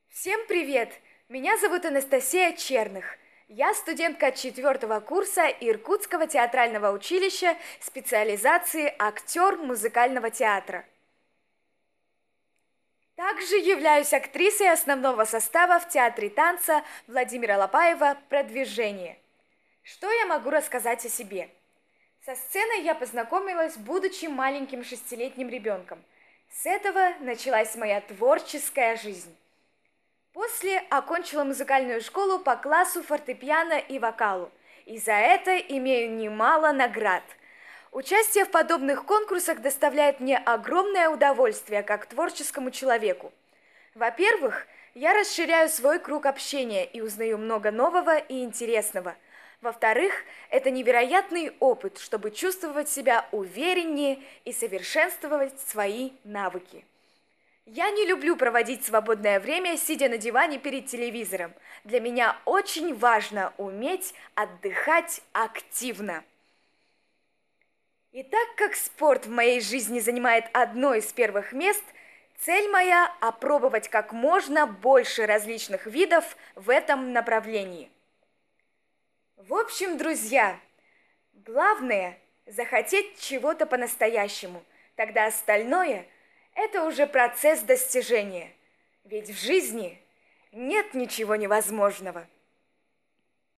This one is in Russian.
Всем привет! Меня зовут Анастасия Черных. Я студентка 4 курса Иркутского театрального училища специализации актер музыкального театра. Также являюсь актрисой основного состава в театре танца Владимира Лопаева «Продвижение». Что я могу рассказать о себе? Со сценой я познакомилась, будучи маленьким 6-летним ребенком. С этого началась моя творческая жизнь. После окончила музыкальную школу по классу фортепиано и вокалу, и за это имею немало наград. Участие в подобных конкурсах доставляет мне огромное удовольствие как творческому человеку. Во-первых, я расширяю свой круг общения и узнаю много нового и интересного. Во-вторых, это невероятный опыт, чтобы чувствовать себя увереннее и совершенствовать свои навыки. Я не люблю проводить свободное время, сидя на диване перед телевизором. Для меня очень важно уметь отдыхать активно. И так как спорт в моей жизни занимает одно из первых мест, цель моя – опробовать как можно больше различных видов в этом направлении. В общем, друзья, главное – захотеть чего-то по-настоящему, тогда остальное – это уже процесс достижения, ведь в жизни нет ничего невозможного.